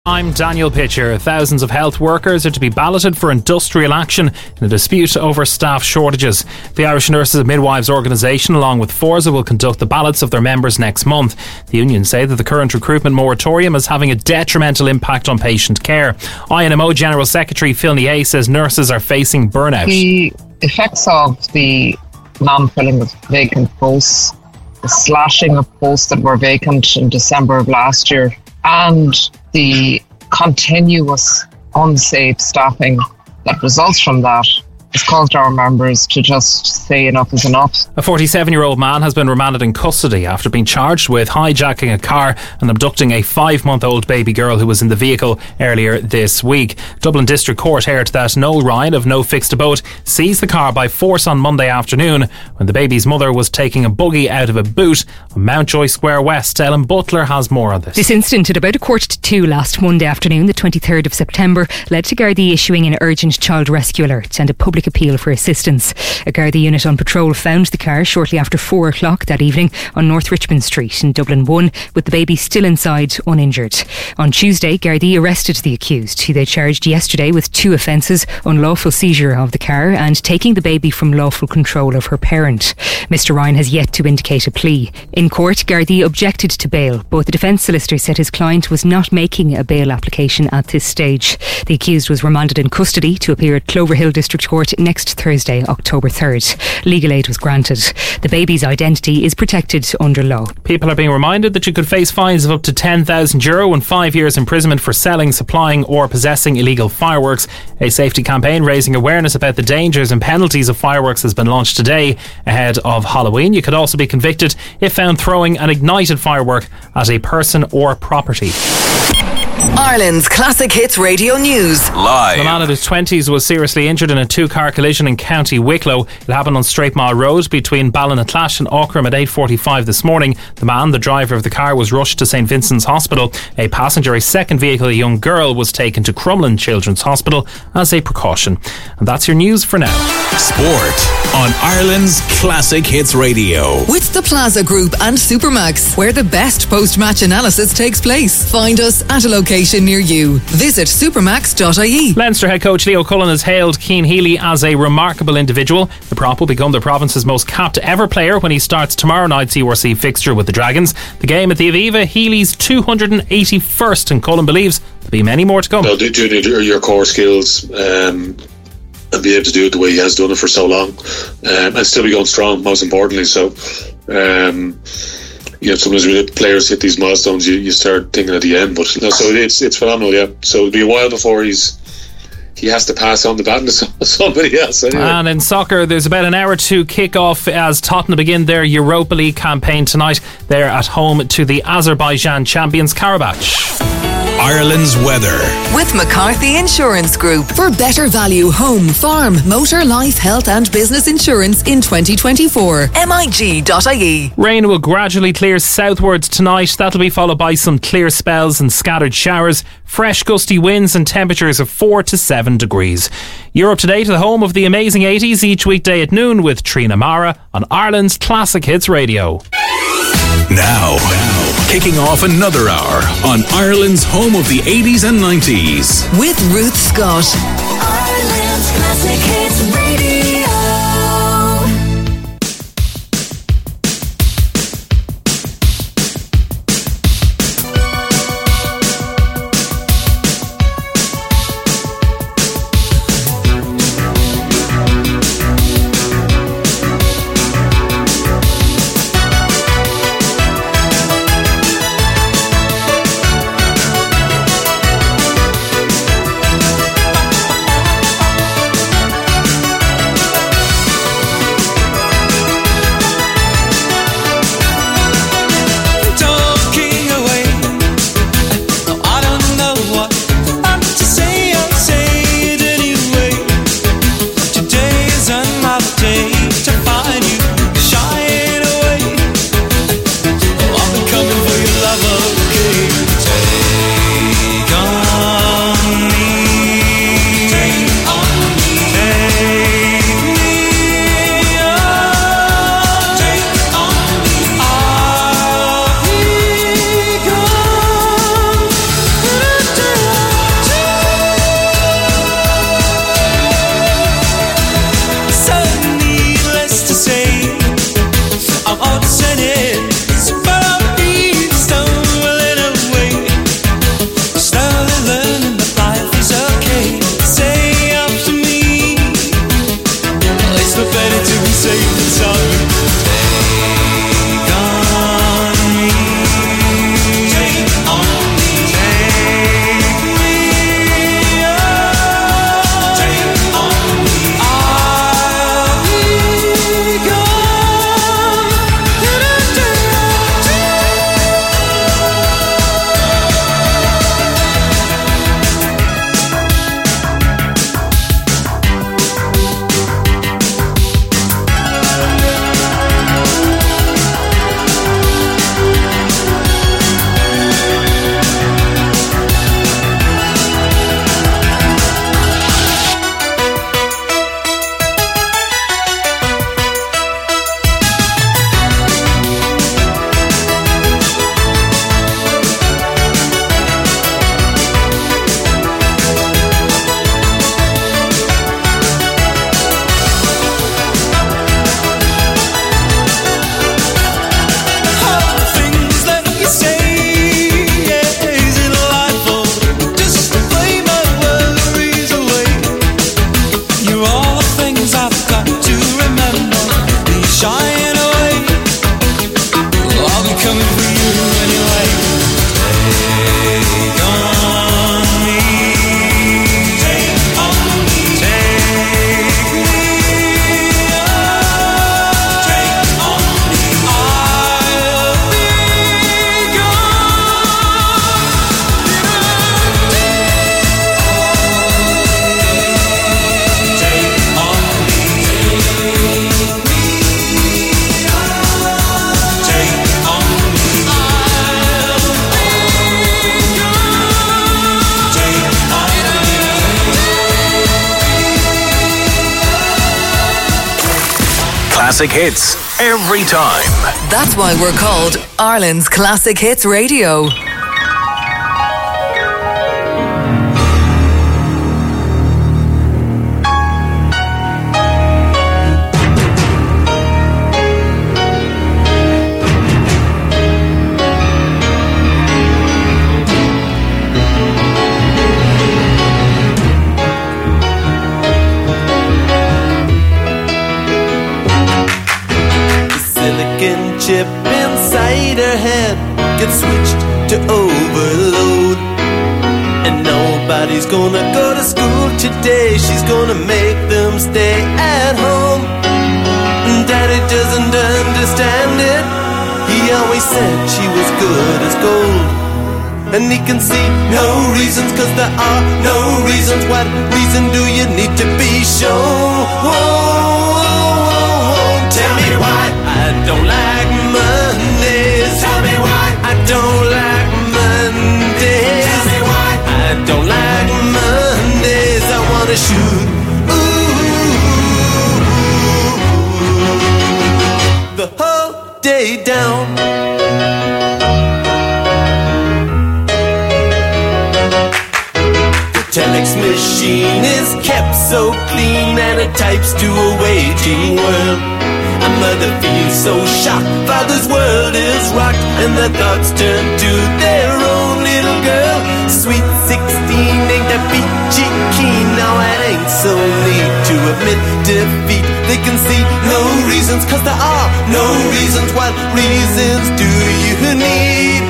I'm Daniel Pitcher. Thousands of health workers are to be balloted for industrial action in a dispute over staff shortages. The Irish Nurses and Midwives organisation, along with Forza, will conduct the ballots of their members next month. The unions say that the current recruitment moratorium is having a detrimental impact on patient care. INMO General Secretary Phil Nia says nurses are facing burnout. The effects of the non-filling of vacant posts, the slashing of posts that were vacant in December of last year, and the continuous unsafe staffing that results from that has caused our members to just say enough is enough. A 47-year-old man has been remanded in custody after being charged with hijacking a car and abducting a 5-month-old baby girl who was in the vehicle earlier this week. Dublin District Court heard that Noel Ryan of No Fixed Abode seized the car by force on Monday afternoon when the baby's mother was taking a buggy out of a boot on Mountjoy Square West. Ellen Butler has more on this. This incident at about 2:15 last Monday afternoon, the 23rd of September, led to Gardaí issuing an urgent child rescue alert and a public appeal for assistance. A Gardaí unit on patrol found the car shortly after 4 o'clock that evening on North Richmond Street in Dublin 1, with the baby still inside, uninjured. On Tuesday, Gardaí arrested the accused, who they charged yesterday with 2 offences: unlawful seizure of the car and taking the baby from lawful control of her parent. Mr Ryan has yet to indicate a plea. In court, Gardaí objected to bail, but the defence solicitor said his client was not making a bail application at this stage. The accused was remanded in custody to appear at Cloverhill District Court next Thursday, October 3rd. Legal aid was granted. The baby's identity is protected under law. People are being reminded that you could face fines of up to €10,000 and 5 years imprisonment for selling, supplying or possessing illegal fireworks. A safety campaign raising awareness about the dangers and penalties of fireworks has been launched today ahead of Halloween. You could also be convicted if found throwing an ignited firework at a person or property. Ireland's Classic Hits Radio News. Live. The man in his 20s was seriously injured in a 2-car collision in County Wicklow. It happened on Straight Mile Road between Ballinatlash and Aughrim at 8:45 this morning. The man, the driver of the car, was rushed to St Vincent's Hospital. A passenger, a second vehicle, a young girl, was taken to Crumlin Children's Hospital as a precaution. And that's your news for now. Sport on Ireland's Classic Hits Radio. With the Plaza Group and Supermax, where the best post-match analysis takes place. Find us at a location near you. Visit supermax.ie. Leinster head coach Leo Cullen has hailed Cian Healy as a remarkable individual. The prop will become the province's most capped ever player when he starts tomorrow night's URC fixture with the Dragons. The game at the Aviva, Healy's 281st, and Cullen believes there'll be many more to come. No, do your core skills and be able to do it the way he has done it for so long, and still be going strong, most importantly. So sometimes when players hit these milestones, you start thinking at the end. But so it's phenomenal, yeah. So it'll be a while before he has to pass on the baton to somebody else. Anyway. And in soccer, there's about an hour to kick off as Tottenham begin their Europa League campaign tonight. They're at home to the Azerbaijan champions Karabakh. Ireland's weather. With McCarthy Insurance Group. For better value home, farm, motor, life, health and business insurance in 2024. MIG.ie. Rain will gradually clear southwards tonight. That'll be followed by some clear spells and scattered showers. Fresh gusty winds and temperatures of 4 to 7 degrees. You're up to date at the home of the amazing 80s each weekday at noon with Trina Mara on Ireland's Classic Hits Radio. Now, kicking off another hour on Ireland's home of the 80s and 90s. With Ruth Scott. Ireland's Classic Hits Radio. classic hits every time. That's why we're called Ireland's Classic Hits Radio. Chip inside her head gets switched to overload, and nobody's gonna go to school today. She's gonna make them stay at home. Daddy doesn't understand it. He always said she was good as gold, and he can see no reasons, 'cause there are no reasons. What reason do you need to be shown? Tell me why I don't like Mondays. Tell me why I don't like Mondays. Tell me why I don't like Mondays. I wanna shoot the whole day down. The telex machine is kept so clean, and it types to a waiting world. A mother feels so shocked, father's world is rocked, and their thoughts turn to their own little girl. Sweet 16 ain't that peachy keen. Now it ain't so neat to admit defeat. They can see no reasons, 'cause there are no reasons. What reasons do you need?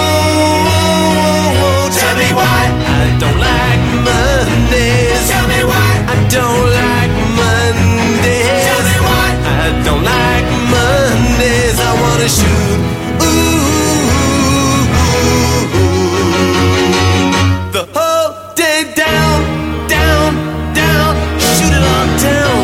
Tell me why I don't like Mondays. Tell me why I don't like Mondays. Tell me why I don't like Mondays. I wanna shoot the whole day down, down, down. Shoot it all down.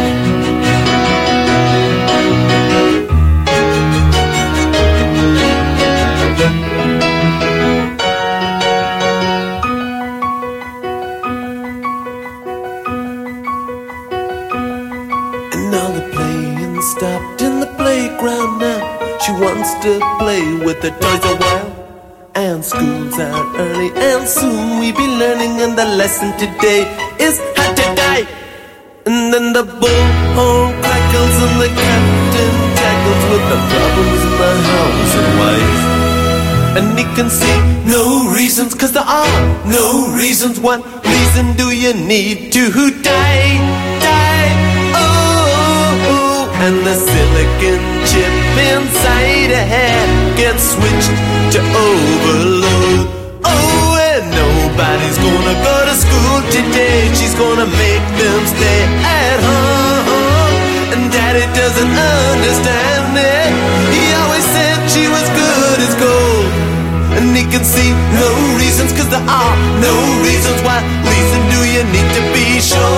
And now the playing stopped in the playground now. She wants to play with the toys a while. And school's out early, and soon we be learning, and the lesson today is how to die. And then the bullhorn crackles, and the captain tackles with the problems in the house and wife. And he can see no reasons, 'cause there are no reasons. What reason do you need to die? Die, oh. And the silicon chip inside her head gets switched to overload. Oh, and nobody's gonna go to school today. She's gonna make them stay at home. And daddy doesn't understand it. He always said she was good as gold, and he can see no reasons, 'cause there are no reasons. What reason do you need to be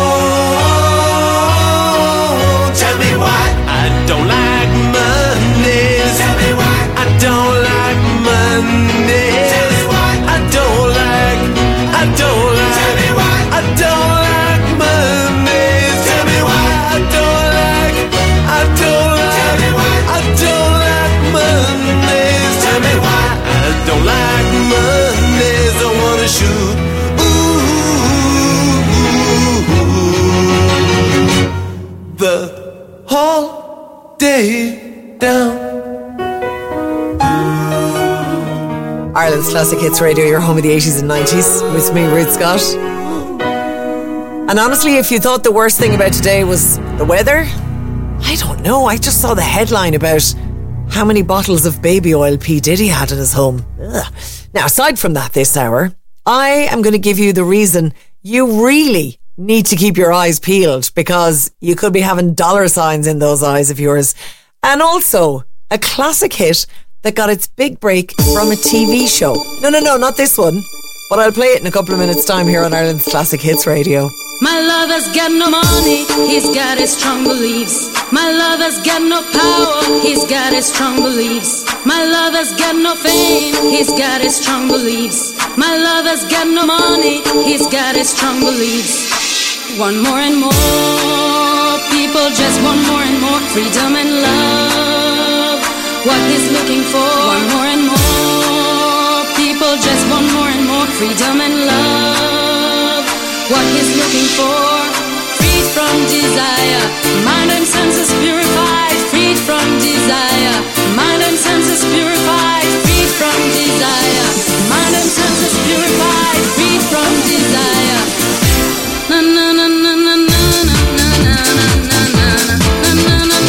shown? Tell me why I don't like Mondays. Tell me why I don't like Mondays. Tell me why I don't like. Tell me why I don't like Mondays. Tell me why I don't like. Tell me why I don't like Mondays. Tell me why I don't like Mondays. I wanna shoot the whole day down. Ireland's Classic Hits Radio, your home of the 80s and 90s, with me, Ruth Scott. And honestly, if you thought the worst thing about today was the weather, I don't know. I just saw the headline about how many bottles of baby oil P. Diddy had at his home. Ugh. Now, aside from that this hour, I am going to give you the reason you really need to keep your eyes peeled, because you could be having dollar signs in those eyes of yours. And also, a classic hit that got its big break from a TV show. No, not this one. But I'll play it in a couple of minutes' time here on Ireland's Classic Hits Radio. My lover's got no money, he's got his strong beliefs. My lover's got no power, he's got his strong beliefs. My lover's got no fame, he's got his strong beliefs. My lover's got no money, he's got his strong beliefs. Want more and more, people just want more and more. freedom and love. What he's looking for, want more and more. People just want more and more freedom and love. What he's looking for, freed from desire, mind and senses purified, freed from desire, mind and senses purified, freed from desire, mind and senses purified, freed from desire. Na na na na na na na na na na na na.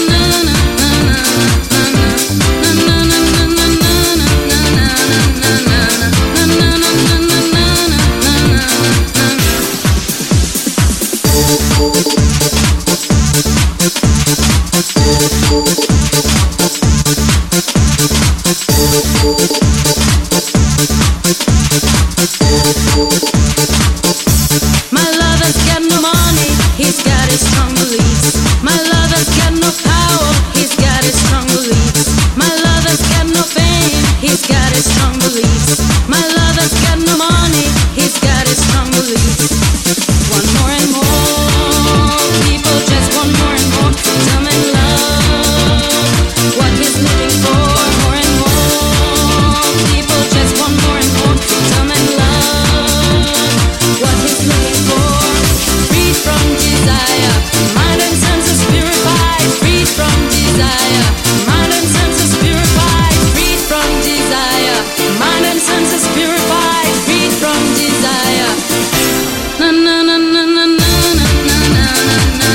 My lover's got no money, he's got his strong beliefs. My lover's got no power, he's got his strong beliefs. My lover's got no fame, he's got his strong beliefs. My lover's got no money, he's got his strong beliefs. Want more and more, people just want more and more freedom and love. What he's looking for, more and more, people just want more and more freedom and love. What he's looking for, freed from desire, mind and senses purified, freed from desire, mind and senses purified, freed from desire, mind and senses purified, freed from desire. Na na na na na na na na na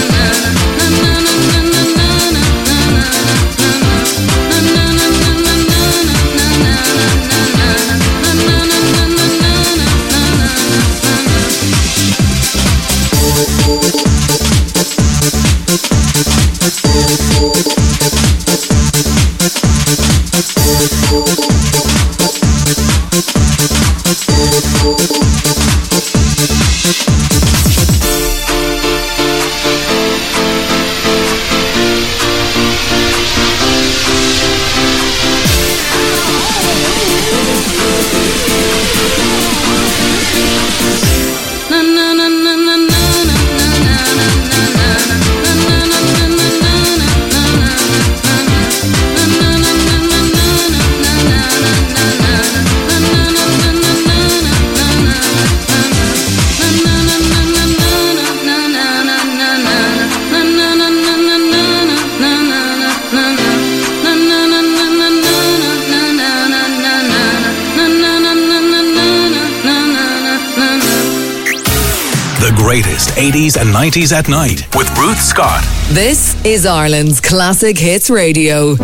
Greatest 80s and 90s at night with Ruth Scott. This is Ireland's Classic Hits Radio.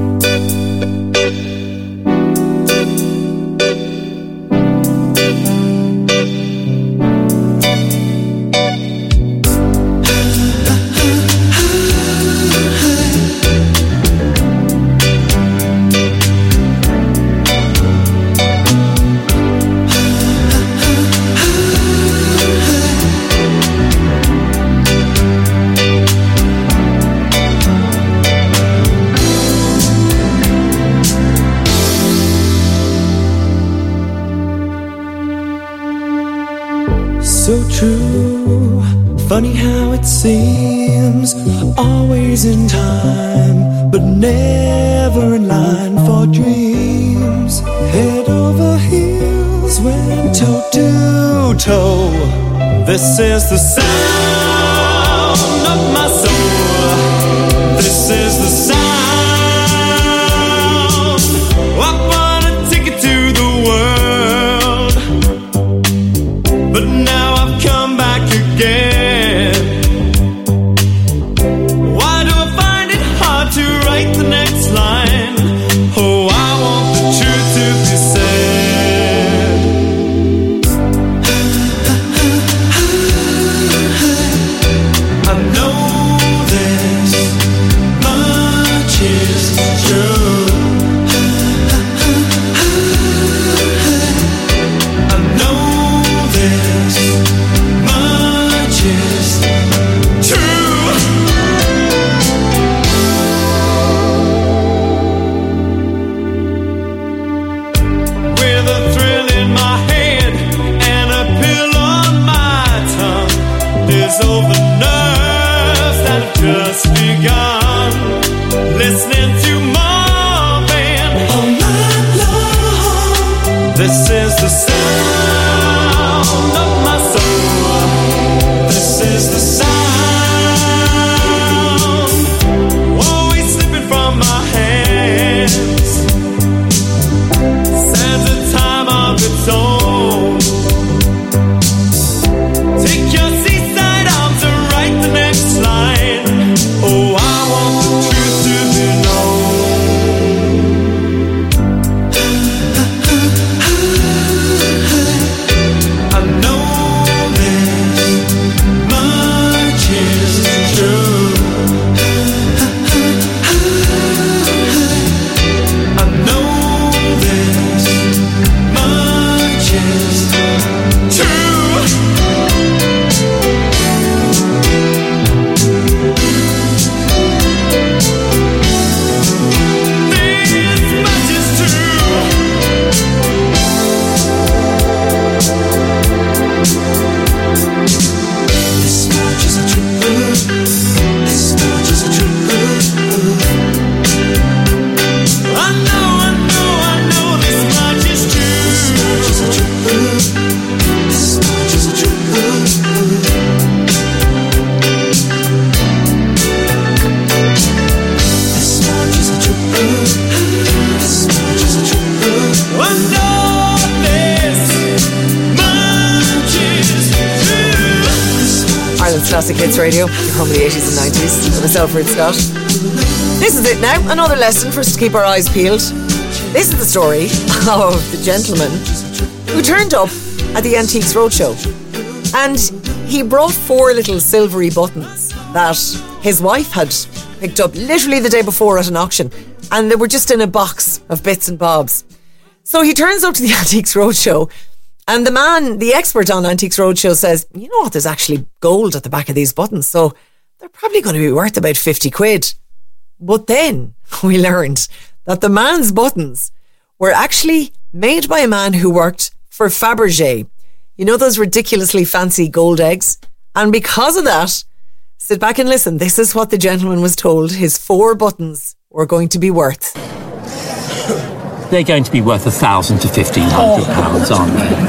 So true, funny how it seems, always in time, but never in line for dreams. Head over heels, went toe to toe. This is the sound of my soul. This is the sound. I want a ticket to the world, but now I've come back again. Why do I find it hard to write the next line? Oh, I want the truth to be said. I know this much is true. I know this much is true. With a thrill in my head and a pill on my tongue, there's all the nerves that have just begun. sun, listening to Marvin all night long. This is the sound of my soul. This is the sound, always slipping from my hands. Stands a time of its own. Take your seaside arms and write the next line. Oh, I want the truth to be known. I know this much is true. I know this much is true. This much is true. This much is true. This much is true. I know this much is true. This much is true. This much is true. This much is true. I know this much is true. Ireland's Classic Hits Radio, your home of the 80s and 90s. And myself, Ruth Scott. This is it now. Another lesson for us to keep our eyes peeled. This is the story of the gentleman who turned up at the Antiques Roadshow. And he brought 4 little silvery buttons that his wife had picked up literally the day before at an auction. And they were just in a box of bits and bobs. So he turns up to the Antiques Roadshow. And the man, the expert on Antiques Roadshow, says, you know what, there's actually gold at the back of these buttons, so they're probably going to be worth about 50 quid. But then we learned that the man's buttons were actually made by a man who worked for Fabergé. You know those ridiculously fancy gold eggs? And because of that, sit back and listen, this is what the gentleman was told his 4 buttons were going to be worth. They're going to be worth £1,000 to £1,500, aren't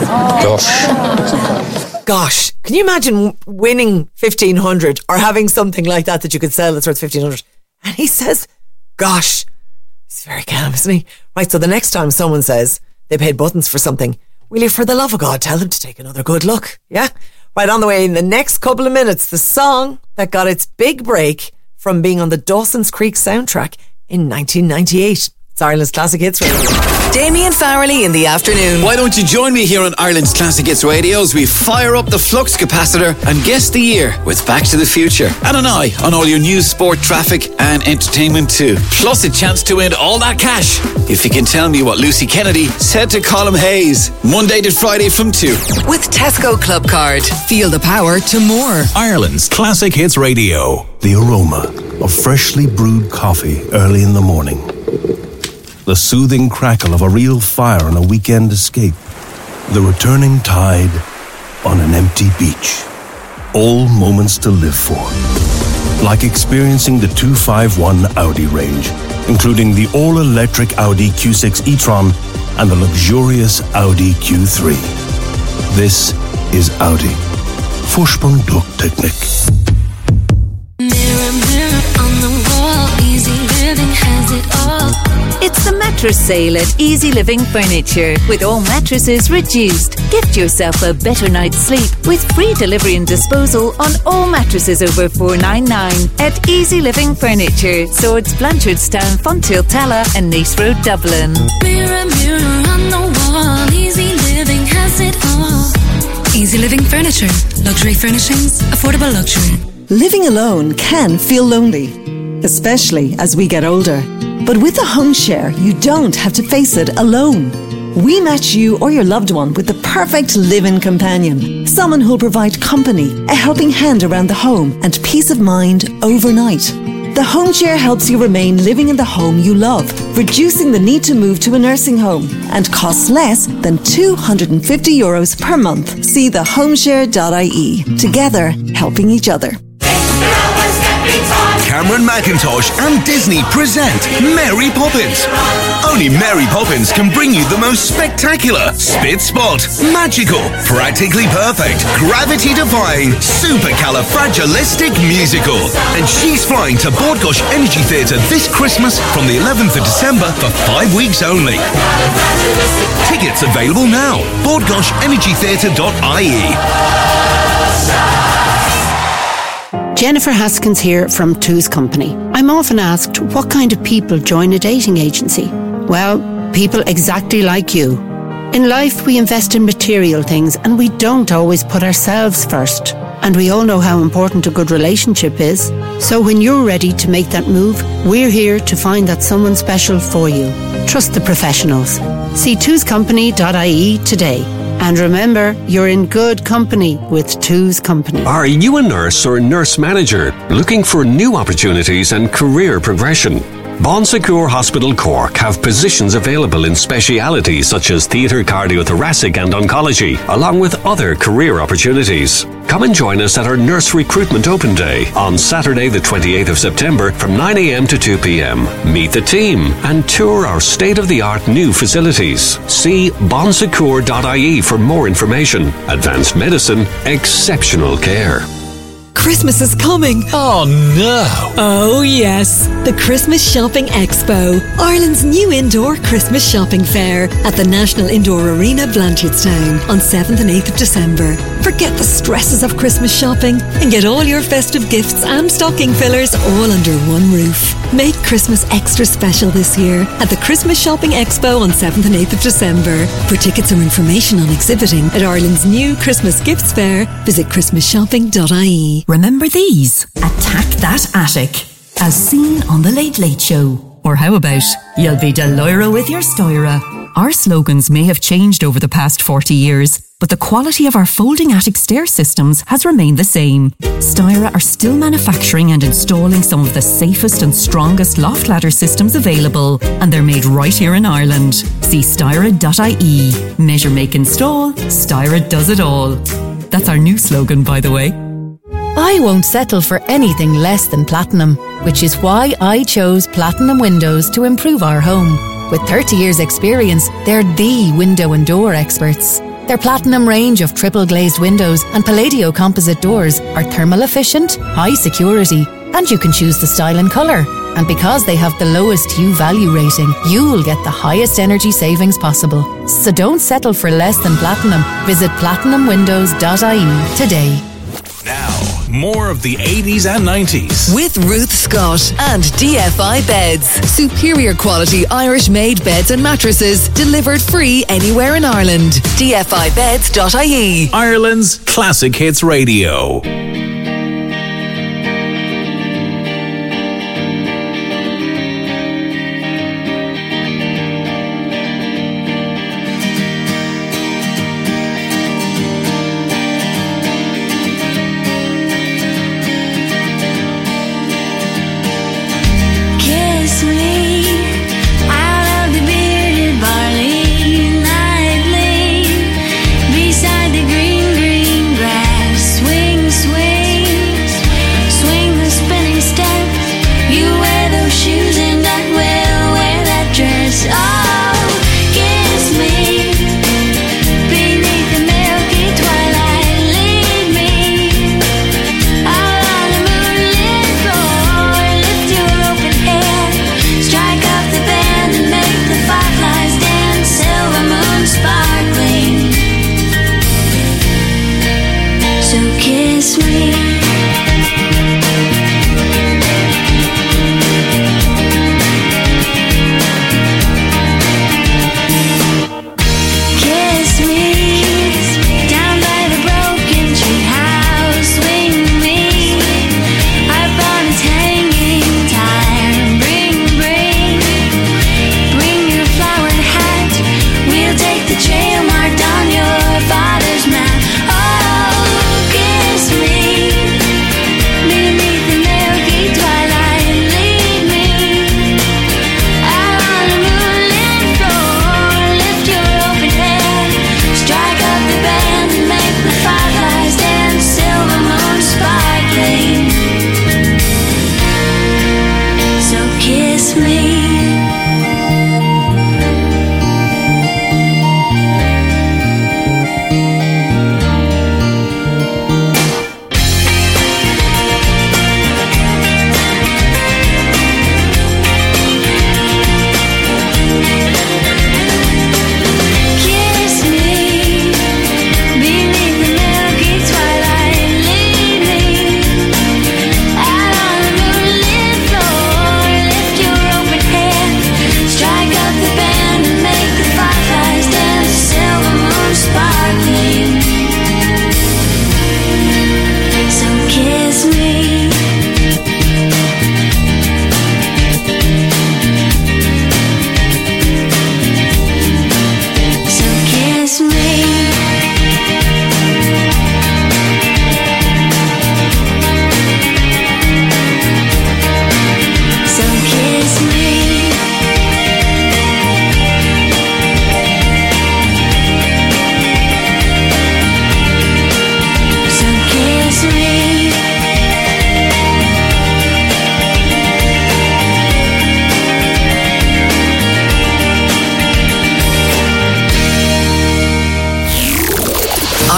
they? Gosh, can you imagine winning 1,500 or having something like that you could sell that's worth 1,500? And he says, gosh, he's very calm, isn't he? Right, so the next time someone says they paid buttons for something, will you, for the love of God, tell them to take another good look? Yeah? Right, on the way in the next couple of minutes, the song that got its big break from being on the Dawson's Creek soundtrack in 1998. It's Ireland's Classic Hits Radio. Damien Farrelly in the afternoon. Why don't you join me here on Ireland's Classic Hits Radio as we fire up the flux capacitor and guess the year with Back to the Future. And an eye on all your news, sport, traffic and entertainment too. Plus a chance to win all that cash if you can tell me what Lucy Kennedy said to Colm Hayes. Monday to Friday from 2. With Tesco Club Card. Feel the power to more. Ireland's Classic Hits Radio. The aroma of freshly brewed coffee early in the morning. The soothing crackle of a real fire on a weekend escape. The returning tide on an empty beach. All moments to live for. Like experiencing the 251 Audi range, including the all-electric Audi Q6 e-tron and the luxurious Audi Q3. This is Audi. Vorsprung durch Technik. Mirror, mirror on the wall, Easy Living has it all. It's the mattress sale at Easy Living Furniture, with all mattresses reduced. Gift yourself a better night's sleep with free delivery and disposal on all mattresses over $499 at Easy Living Furniture, Swords, Blanchardstown, Fonthill, Tala and Naas Road, Dublin. Mirror, mirror on the wall, Easy Living has it all. Easy Living Furniture, luxury furnishings, affordable luxury. Living alone can feel lonely, especially as we get older. But with a home share, you don't have to face it alone. We match you or your loved one with the perfect live-in companion. Someone who'll provide company, a helping hand around the home, and peace of mind overnight. The home share helps you remain living in the home you love, reducing the need to move to a nursing home, and costs less than €250 per month. See thehomeshare.ie. Together, helping each other. Stepping time. Cameron McIntosh and Disney present Mary Poppins. Only Mary Poppins can bring you the most spectacular, spit-spot, magical, practically perfect, gravity-defying, supercalifragilistic musical. And she's flying to Bord Gáis Energy Theatre this Christmas from the 11th of December for 5 weeks only. Tickets available now. BordGáisEnergyTheatre.ie. Jennifer Haskins here from Two's Company. I'm often asked what kind of people join a dating agency. Well, people exactly like you. In life, we invest in material things and we don't always put ourselves first. And we all know how important a good relationship is. So when you're ready to make that move, we're here to find that someone special for you. Trust the professionals. See twoscompany.ie today. And remember, you're in good company with Two's Company. Are you a nurse or nurse manager looking for new opportunities and career progression? Bon Secours Hospital Cork have positions available in specialities such as theatre, cardiothoracic and oncology, along with other career opportunities. Come and join us at our Nurse Recruitment Open Day on Saturday the 28th of September from 9 a.m. to 2 p.m. Meet the team and tour our state-of-the-art new facilities. See bonsecours.ie for more information. Advanced medicine, exceptional care. Christmas is coming. Oh no. Oh yes. The Christmas Shopping Expo, Ireland's new indoor Christmas shopping fair at the National Indoor Arena, Blanchardstown on 7th and 8th of December. Forget the stresses of Christmas shopping and get all your festive gifts and stocking fillers all under one roof. Make Christmas extra special this year at the Christmas Shopping Expo on 7th and 8th of December. For tickets or information on exhibiting at Ireland's new Christmas Gifts Fair, visit christmasshopping.ie. Remember these? Attack that attic, as seen on The Late Late Show. Or how about, you'll be Deloira with your Stoira. Our slogans may have changed over the past 40 years, but the quality of our folding attic stair systems has remained the same. Stoira are still manufacturing and installing some of the safest and strongest loft ladder systems available, and they're made right here in Ireland. See Stoira.ie. Measure, make, install. Stoira does it all. That's our new slogan, by the way. I won't settle for anything less than platinum, which is why I chose Platinum Windows to improve our home. With 30 years' experience, they're the window and door experts. Their Platinum range of triple glazed windows and Palladio composite doors are thermal efficient, high security, and you can choose the style and colour. And because they have the lowest U-value rating, you'll get the highest energy savings possible. So don't settle for less than platinum. Visit platinumwindows.ie today. Now, more of the 80s and 90s. With Ruth Scott and DFI Beds. Superior quality Irish-made beds and mattresses delivered free anywhere in Ireland. DFIBeds.ie. Ireland's Classic Hits Radio. Beside the green, green grass, swing, swing. Oh, kiss me.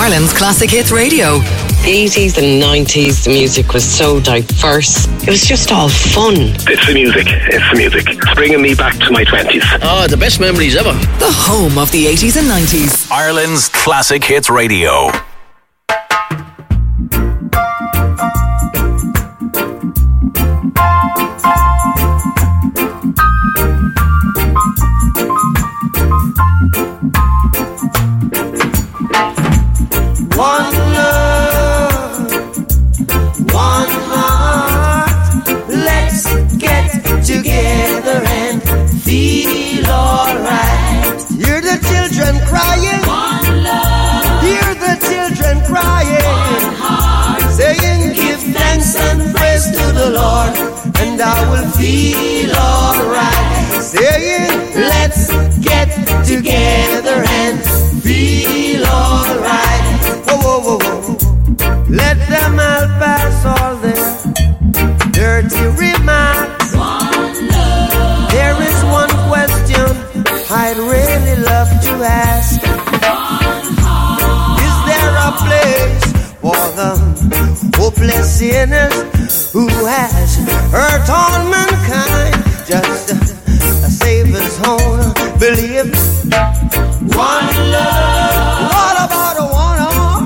Ireland's Classic Hits Radio. The 80s and 90s, the music was so diverse. It was just all fun. It's the music. It's bringing me back to my 20s. Oh, the best memories ever. The home of the 80s and 90s. Ireland's Classic Hits Radio. One love, one heart. Let's get together and feel alright. Hear the children crying. One love. Hear the children crying. One heart. Saying, give thanks and praise to the Lord, and I will feel alright. Saying, let's get together and feel alright. Whoa, whoa, whoa, whoa. Let them all pass all their dirty remarks. One love. There is one question I'd really love to ask. One heart. Is there a place for the hopeless sinners who has hurt all mankind? Just a Savior's own belief. One love. What about a one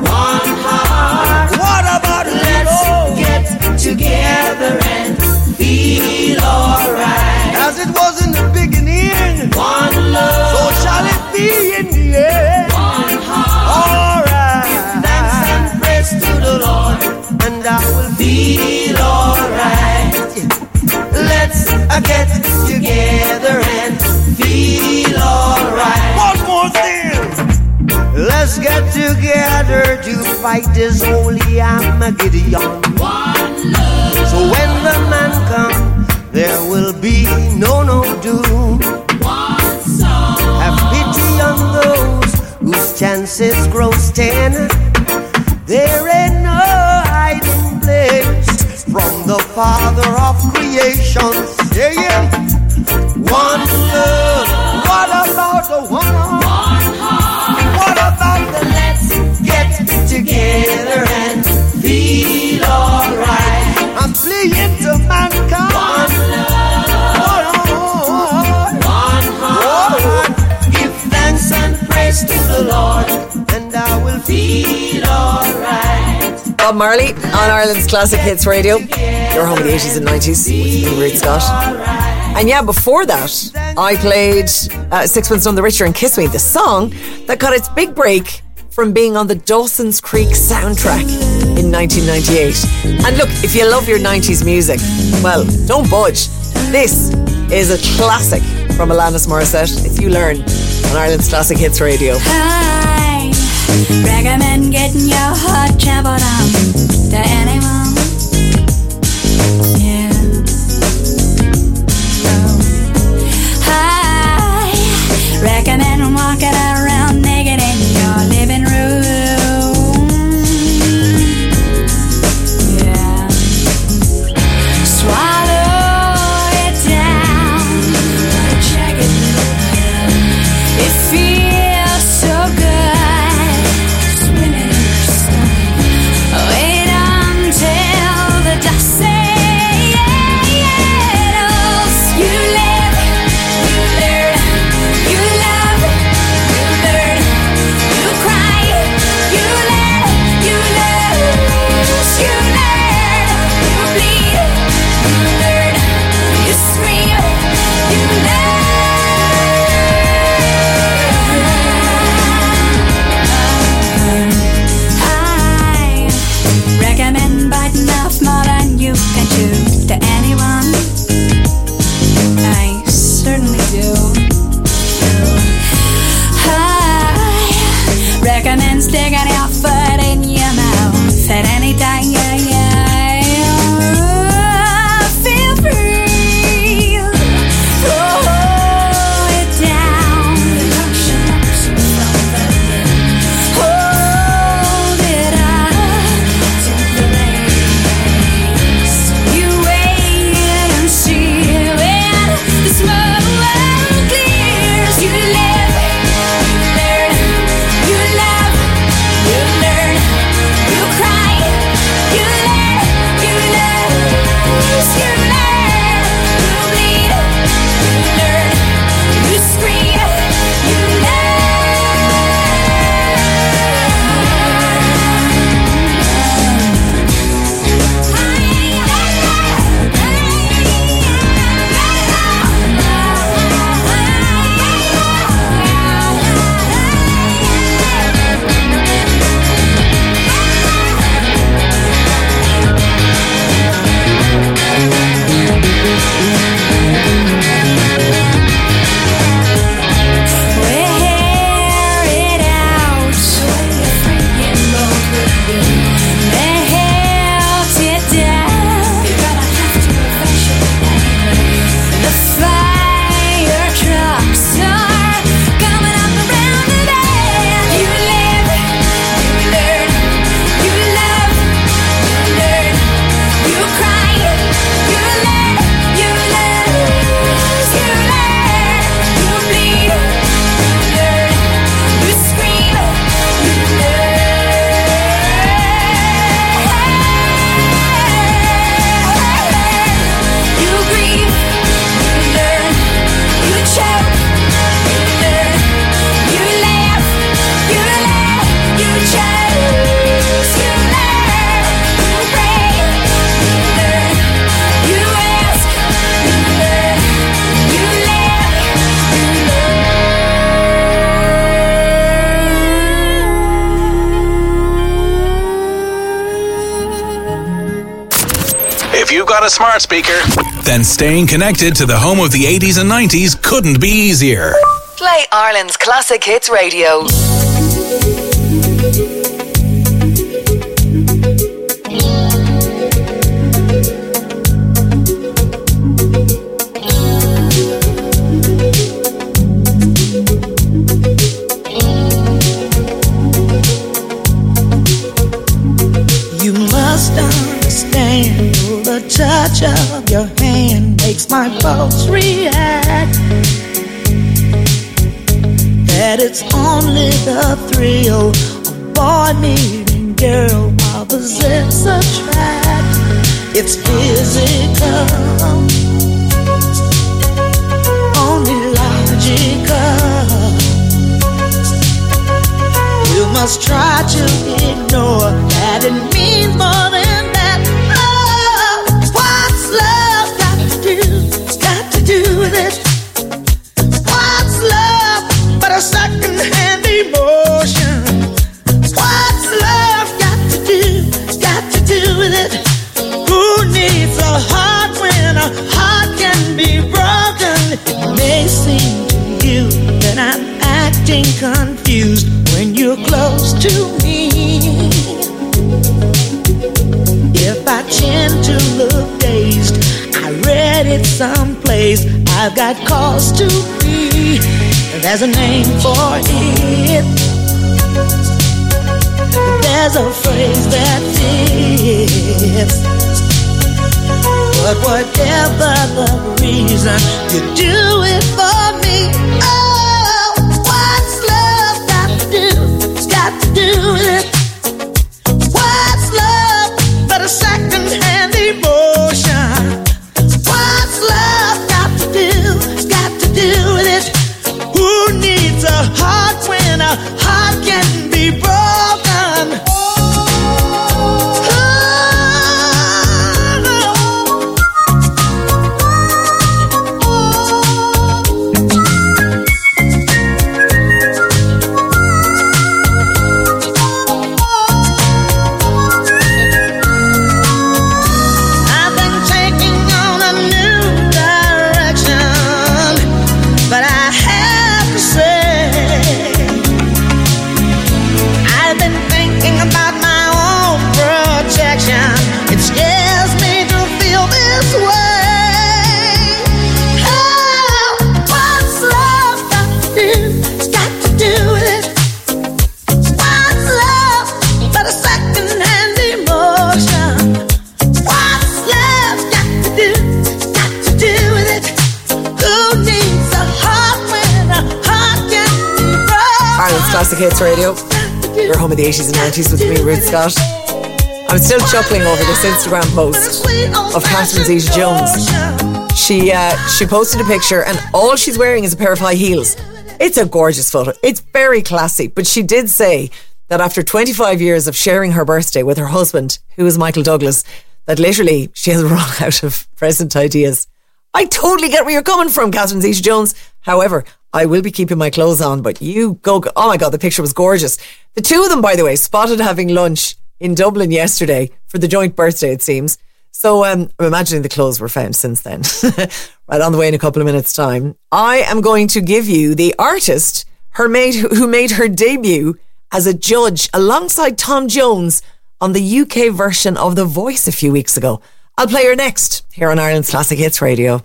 heart? What about let's get together and feel alright? As it was in the beginning, one love. So shall it be in the end. One heart. Alright. Give thanks and praise to the Lord, and I will feel alright. Let's get together and feel alright. One more thing. Let's get together to fight this holy Armageddon. One love. So when the man comes, there will be no doom. One song. Have pity on those whose chances grow thin. There ain't no hiding place from the Father of creation. Saying, one love. What about the one heart? What about the let's get together and feel alright? I'm pleading to mankind. One love. One heart. Give thanks and praise to the Lord, and I will feel alright. Bob Marley on Ireland's Classic Hits Radio. Your home of the 80s and 90s with me, Ruth Scott. And yeah, before that, I played Sixpence None the Richer and Kiss Me, the song that got its big break from being on the Dawson's Creek soundtrack in 1998. And look, if you love your 90s music, well, don't budge. This is a classic from Alanis Morissette. If you learn on Ireland's Classic Hits Radio. I recommend getting your hot jabber on to anyone. Yeah. Recommend walking around naked in your living room. Yeah. Swallow it down. Check it. It feels so good. Swimming in your stomach. you got a smart speaker, then staying connected to the home of the 80s and 90s couldn't be easier. Play Ireland's Classic Hits Radio. You must understand, the touch of your hand makes my pulse react. That it's only the thrill of boy meeting girl, opposites attract. It's physical, only logical. You must try to ignore that it means more than that. Oh, what's love got to do? Got to do with it. What's love but a second-hand emotion? What's love got to do with it? Who needs a heart when a heart can be broken? It may seem to you that I'm acting confused when you're close to me. If I tend to look dazed, I read it someplace, I've got cause to be. There's a name for it. There's a phrase that fits. But whatever the reason, you do it for me. Oh, what's love got to do? Got to do with it. What's love but a second-hand emotion? What's love got to do with it? Who needs a heart when a heart can be broken? Classic Hits Radio, your home of the 80s and 90s with me, Ruth Scott. I'm still chuckling over this Instagram post of Catherine Zeta-Jones. She posted a picture and all she's wearing is a pair of high heels. It's a gorgeous photo. It's very classy, but she did say that after 25 years of sharing her birthday with her husband, who is Michael Douglas, that literally she has run out of present ideas. I totally get where you're coming from, Catherine Zeta-Jones. However, I will be keeping my clothes on, but you go... Oh my God, the picture was gorgeous. The two of them, by the way, spotted having lunch in Dublin yesterday for the joint birthday, it seems. So I'm imagining the clothes were found since then. Right on the way in a couple of minutes' time. I am going to give you the artist who made her debut as a judge alongside Tom Jones on the UK version of The Voice a few weeks ago. I'll play her next here on Ireland's Classic Hits Radio.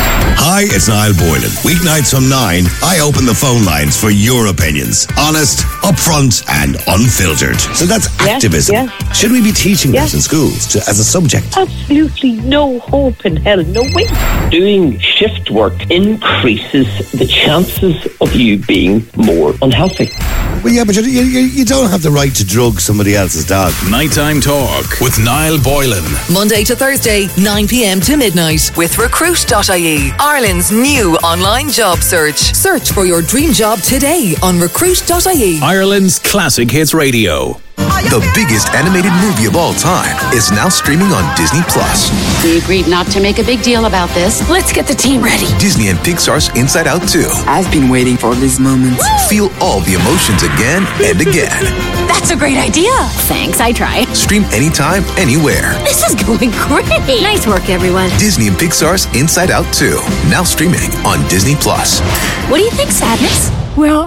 Hi, it's Niall Boylan. Weeknights from 9, I open the phone lines for your opinions. Honest, upfront, and unfiltered. So that's activism. Yeah. Should we be teaching this in schools as a subject? Absolutely no hope in hell, no way. Doing shift work increases the chances of you being more unhealthy. Well, yeah, but you don't have the right to drug somebody else's dog. Nighttime Talk with Niall Boylan. Monday to Thursday, 9 p.m. to midnight with Recruit.ie, Ireland's new online job search. Search for your dream job today on Recruit.ie. Ireland's Classic Hits Radio. Are the biggest animated movie of all time, is now streaming on Disney+. We agreed not to make a big deal about this. Let's get the team ready. Disney and Pixar's Inside Out 2. I've been waiting for this moment. Feel all the emotions again and again. That's a great idea. Thanks, I try. Stream anytime, anywhere. This is going great. Nice work, everyone. Disney and Pixar's Inside Out 2. Now streaming on Disney+. What do you think, Sadness? Well,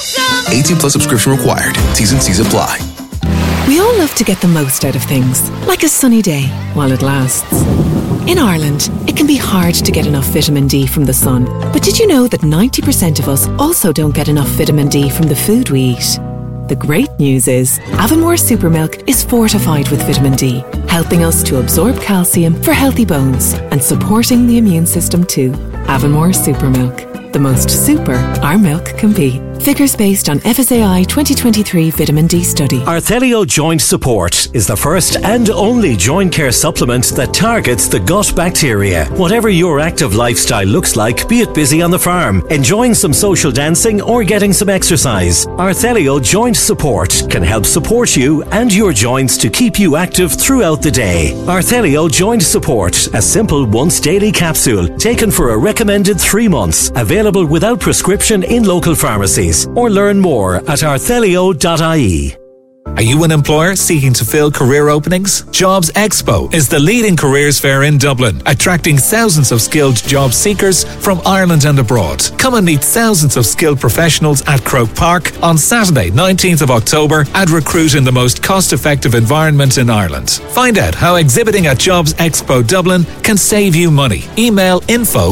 18+ subscription required. T's and C's apply. We all love to get the most out of things, like a sunny day while it lasts. In Ireland, it can be hard to get enough vitamin D from the sun. But did you know that 90% of us also don't get enough vitamin D from the food we eat? The great news is, Avonmore Supermilk is fortified with vitamin D, helping us to absorb calcium for healthy bones and supporting the immune system too. Avonmore Supermilk, the most super our milk can be. Figures based on FSAI 2023 vitamin D study. Arthelio Joint Support is the first and only joint care supplement that targets the gut bacteria. Whatever your active lifestyle looks like, be it busy on the farm, enjoying some social dancing or getting some exercise, Arthelio Joint Support can help support you and your joints to keep you active throughout the day. Arthelio Joint Support, a simple once daily capsule taken for a recommended 3 months, available without prescription in local pharmacies. Or learn more at arthelio.ie. Are you an employer seeking to fill career openings? Jobs Expo is the leading careers fair in Dublin, attracting thousands of skilled job seekers from Ireland and abroad. Come and meet thousands of skilled professionals at Croke Park on Saturday, 19th of October, and recruit in the most cost-effective environment in Ireland. Find out how exhibiting at Jobs Expo Dublin can save you money. Email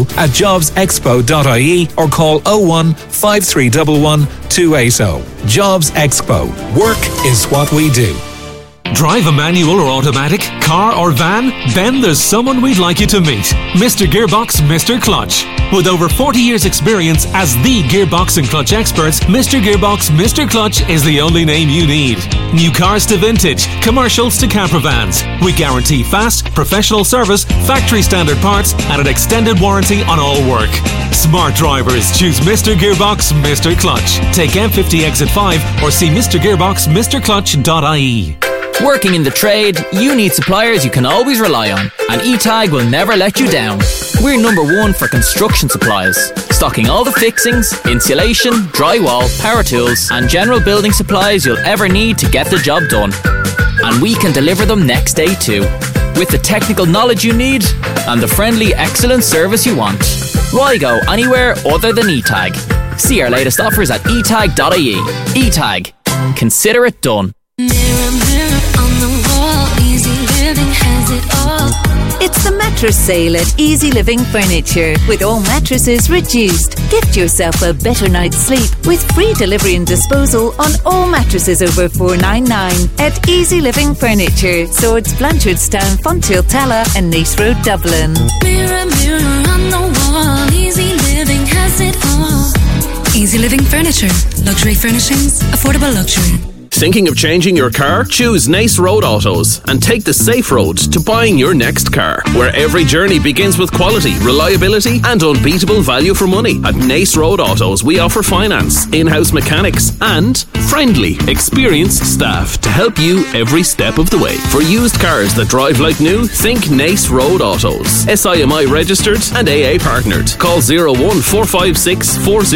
info@jobsexpo.ie or call 01 5311 280. Jobs Expo. Work is what we do. Drive a manual or automatic, car or van? Then there's someone we'd like you to meet. Mr. Gearbox, Mr. Clutch. With over 40 years experience as the gearbox and clutch experts, Mr. Gearbox, Mr. Clutch is the only name you need. New cars to vintage, commercials to camper vans. We guarantee fast, professional service, factory standard parts, and an extended warranty on all work. Smart drivers choose Mr. Gearbox, Mr. Clutch. Take M50 exit 5 or see mrgearboxmrclutch.ie. Working in the trade, you need suppliers you can always rely on, and E-Tag will never let you down. We're number one for construction supplies, stocking all the fixings, insulation, drywall, power tools, and general building supplies you'll ever need to get the job done. And we can deliver them next day too, with the technical knowledge you need and the friendly, excellent service you want. Why go anywhere other than E-Tag? See our latest offers at etag.ie. E-Tag. Consider it done. It's the mattress sale at Easy Living Furniture. With all mattresses reduced, gift yourself a better night's sleep with free delivery and disposal on all mattresses over $499 at Easy Living Furniture. Swords, Blanchardstown, Fonthill, Tala and Nace Road, Dublin. Mirror, mirror on the wall, Easy Living has it all. Easy Living Furniture. Luxury furnishings, affordable luxury. Thinking of changing your car? Choose Nace Road Autos and take the safe road to buying your next car, where every journey begins with quality, reliability and unbeatable value for money. At Nace Road Autos, we offer finance, in-house mechanics and friendly, experienced staff to help you every step of the way. For used cars that drive like new, think Nace Road Autos. SIMI registered and AA partnered. Call 01456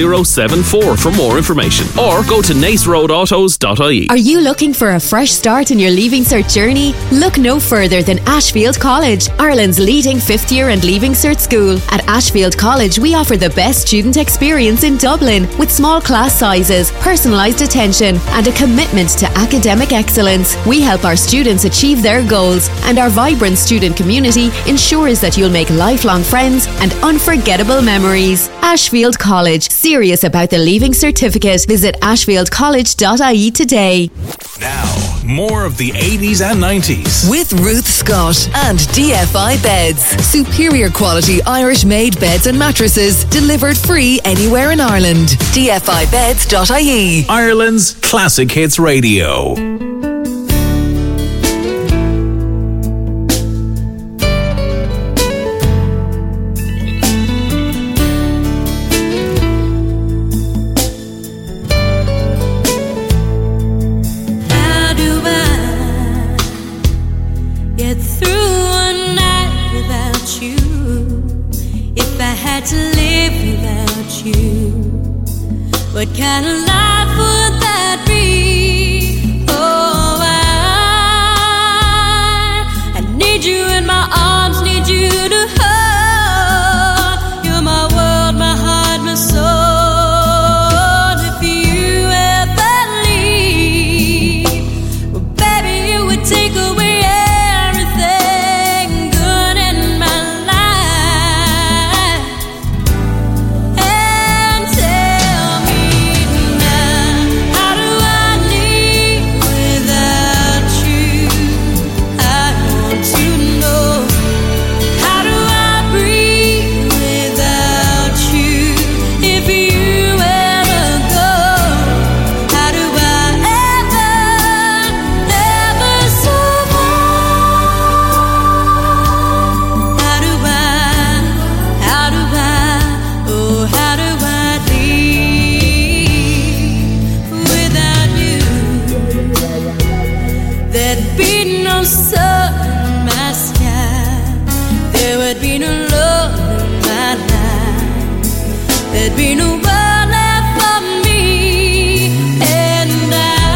4074 for more information or go to naceroadautos.ie. Are you looking for a fresh start in your Leaving Cert journey? Look no further than Ashfield College, Ireland's leading 5th year and Leaving Cert school. At Ashfield College, we offer the best student experience in Dublin with small class sizes, personalised attention and a commitment to academic excellence. We help our students achieve their goals and our vibrant student community ensures that you'll make lifelong friends and unforgettable memories. Ashfield College, serious about the Leaving Certificate. Visit ashfieldcollege.ie today. Now, more of the 80s and 90s. With Ruth Scott and DFI Beds. Superior quality Irish-made beds and mattresses delivered free anywhere in Ireland. DFIBeds.ie. Ireland's Classic Hits Radio. How do I get through a night without you. If I had to live without you, what kind of life would that be? Oh, I need you in my arms, need you to hold. You're my world, my heart, my soul. If you ever leave, well, baby, you would take away everything good in my life. And tell me now, how do I live without you? I want to know. How do I breathe without you? If you ever go, how do I ever survive? How do I, oh, how do I live without you? There'd be no sun in my sky, there would be no love in my life, there'd be no world left for me. And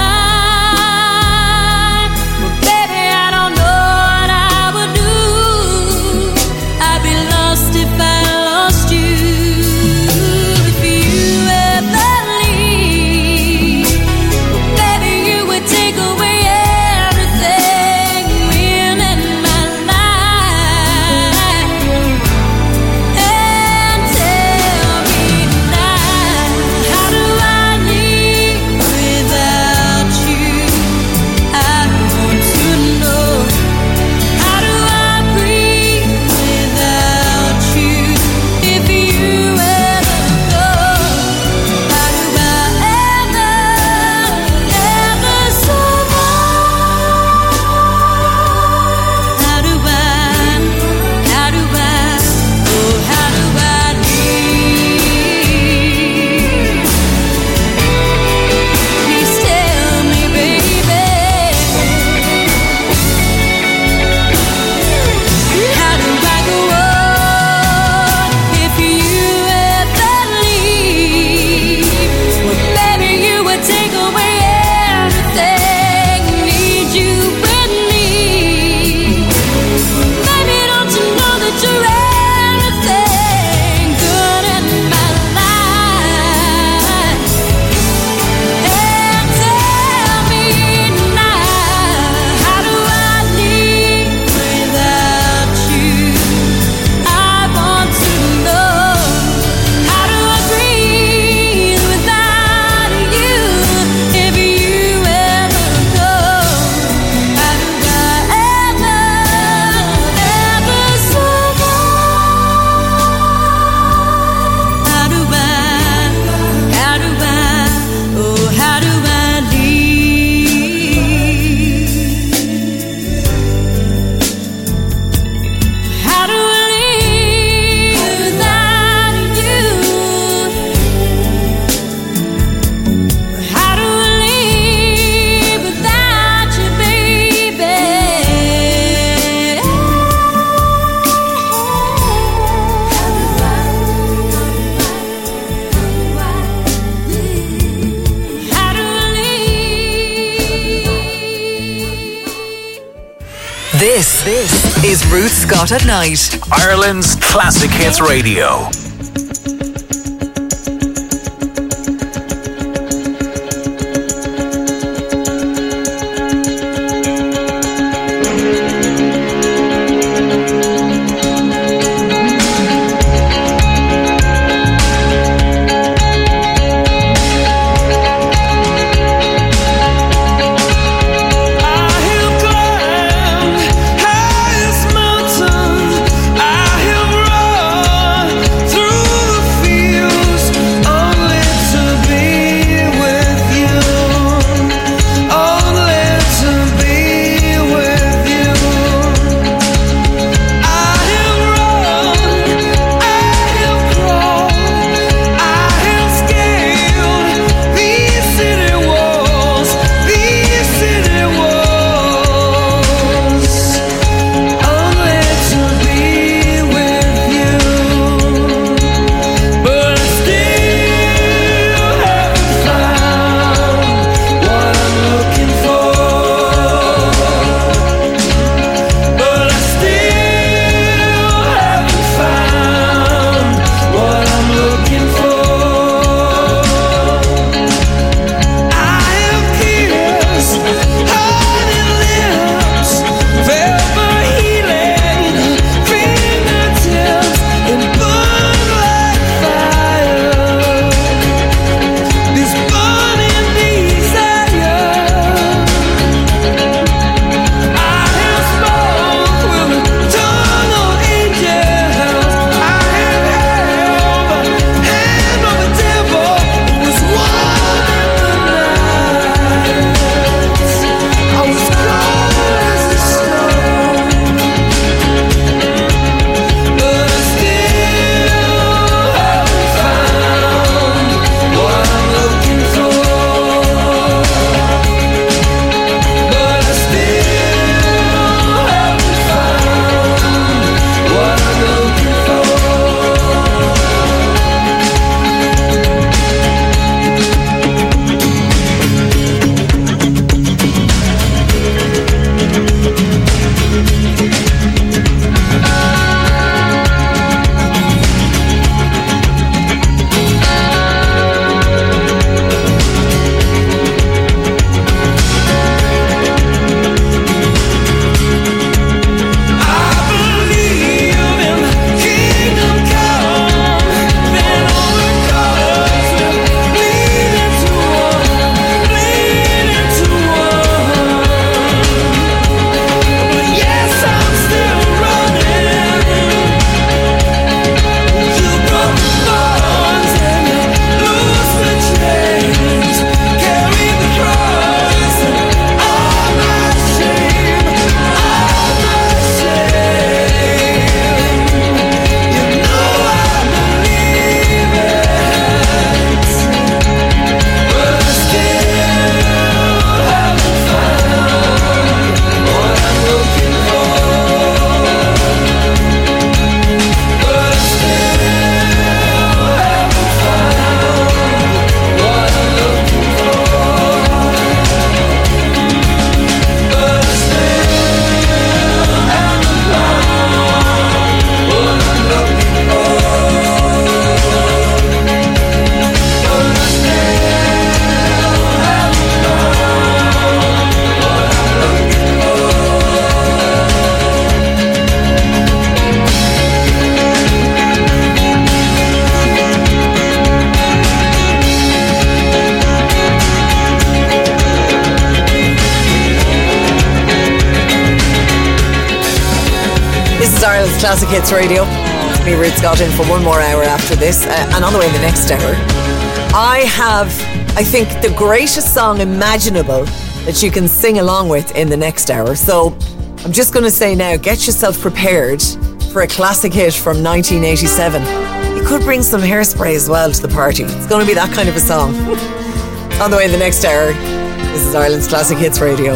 well, baby, I don't know what I would do. I'd be lost if I lost you. If you ever leave, well, baby, you would take away everything real in my life. And tell me now, how do I live without you? I want to know. How do I breathe without you? If you ever go, how do I ever survive? How do I, oh, how do I live? Please tell me, baby. How do I go on if you ever leave? Well, baby, you would take away everything. Need you with me. Baby, don't you know that you're everything good in my life? And tell me now, how do I live without you? I want to know. How do I breathe without you? If you ever go, how do I ever survive? How do I, oh, how do I live? How do I live without you? How do I live without you, baby? How do I live? This is Ruth Scott at Night. Ireland's Classic Hits Radio. Highest mountain I have run through is Ireland's Classic Hits Radio. Me, Ruth Scott, in for one more hour after this. And on the way in the next hour, I have, I think, the greatest song imaginable that you can sing along with in the next hour. So I'm just going to say now, get yourself prepared for a classic hit from 1987. You could bring some Hairspray as well to the party. It's going to be that kind of a song. On the way in the next hour, this is Ireland's Classic Hits Radio.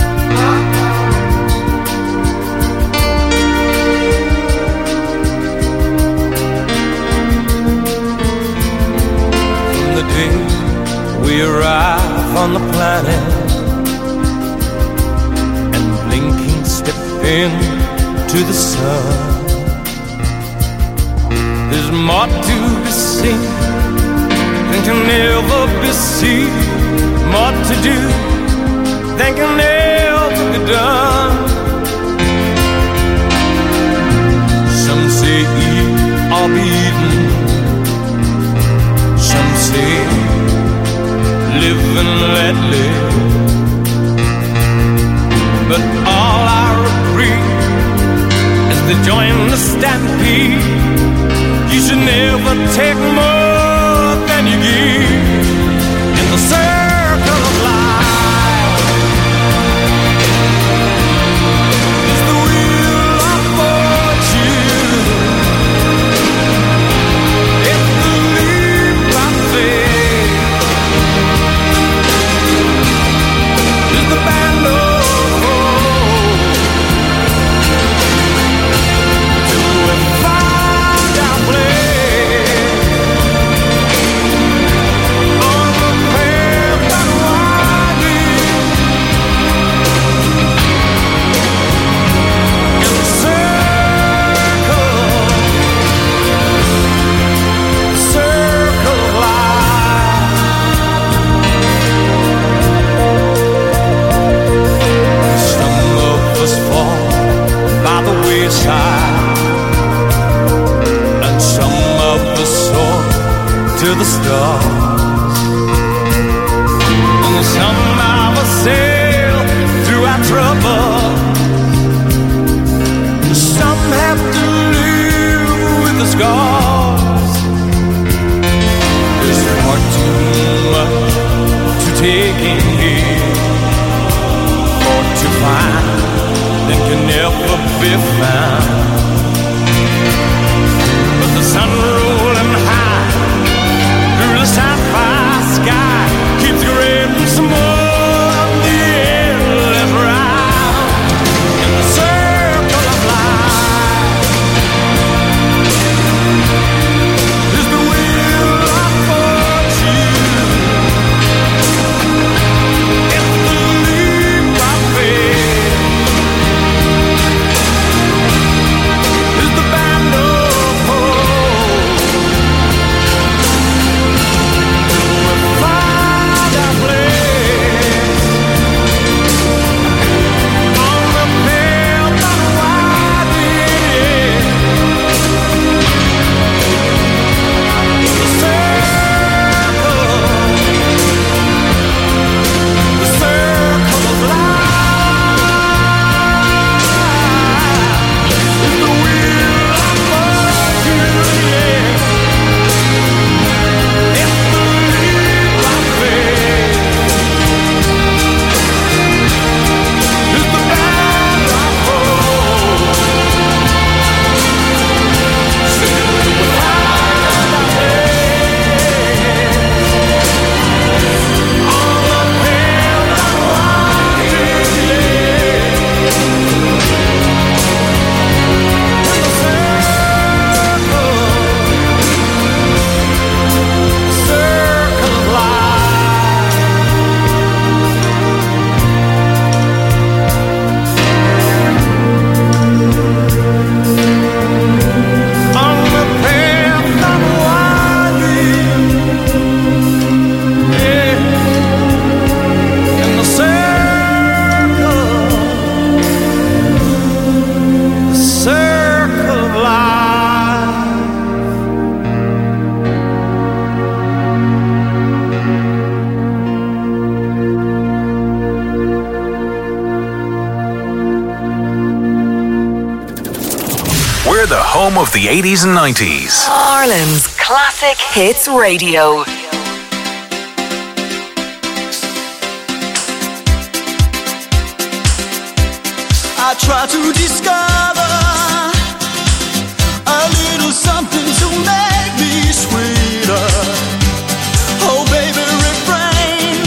We arrive on the planet and blinking step into the sun. There's more to be seen than can ever be seen, more to do than can ever be done. Some say eat or be eaten, some say live and let live. But all I agree is to join the stampede. You should never take more than you give in the circle of life. It's the wheel of fortune. It's the leap of faith. The band of hope to a far-down place on the path that winding in the circle of life. Some of us fall by the wayside, and some of us soar to the stars, and some of us sail through our trouble. Some have to live with the scars. There's far too much to take in here, or to find that can never be found. But the sun rolling high through the sapphire sky keeps grading some more of the endless round in the circle of life. Is the wheel of fortune. It's the leap of faith. Is the band of hope We're the home of the 80s and 90s. Ireland's Classic Hits Radio. I try to discover a little something to make me sweeter. Oh baby, refrain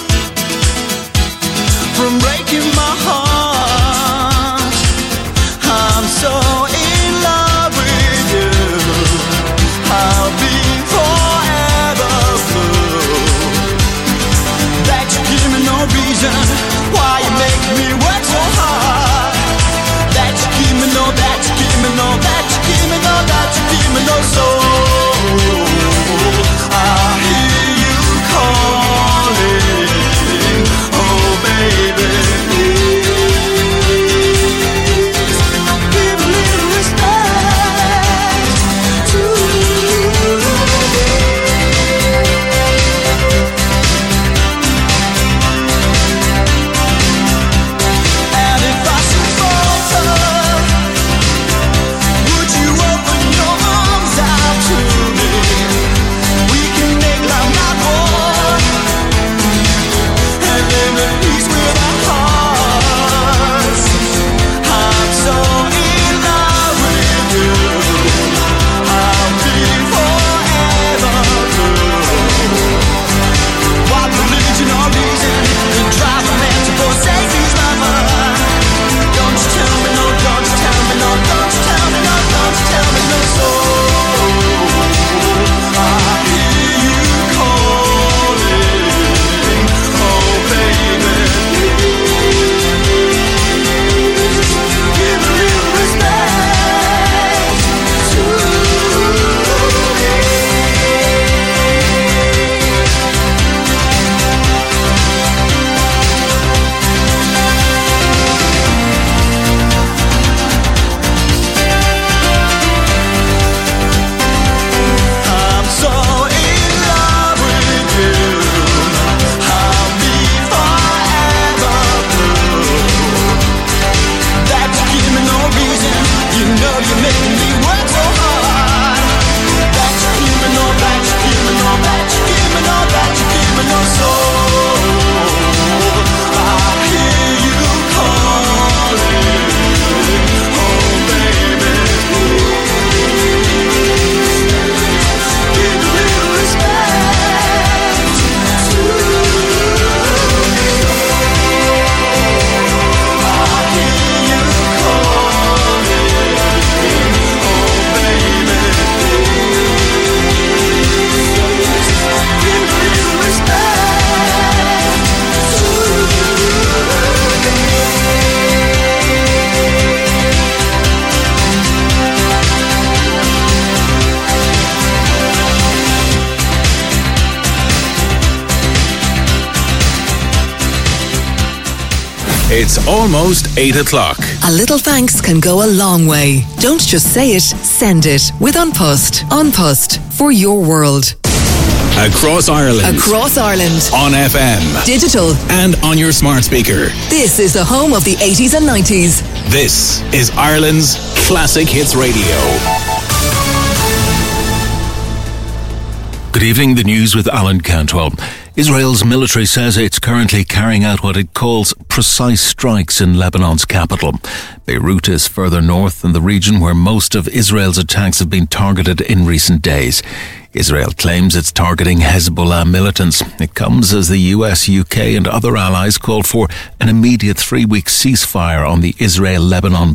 from breaking my heart. I'm so in love with you. I'll be forever blue. That you give me no reason why you make me work so hard. That you give me no, that you give me no, that you give me no, that you give me no soul. I hear you calling, oh baby, please give a little respect to and if I should falter, would you open your arms out to me? We can make love not war and live in peace with our hearts. I'm so in love with you. I'll be forever blue. What religion or reason can drive a man to forsake his lover? Don't you tell me no, don't you tell me no, don't you tell me no, don't you tell me no soul. I hear you calling, oh baby, please give a little respect to me. I'm so in love with you. I'll be forever blue. That you give me no reason. You know you're making me work so hard. That you give me no, that you give me no, that you give me no, that you give me no soul. I hear you calling, oh baby, give a little respect to me. I hear you calling, oh baby, give a little respect to me. It's almost 8 o'clock. A little thanks can go a long way. Don't just say it, send it with Unpust. Unpust for your world. Across Ireland. Across Ireland. On FM. Digital. And on your smart speaker. This is the home of the 80s and 90s. This is Ireland's Classic Hits Radio. Good evening, the news with Alan Cantwell. Israel's military says it's currently carrying out what it calls precise strikes in Lebanon's capital. Beirut is further north in the region where most of Israel's attacks have been targeted in recent days. Israel claims it's targeting Hezbollah militants. It comes as the US, UK and other allies called for an immediate 3-week ceasefire on the Israel-Lebanon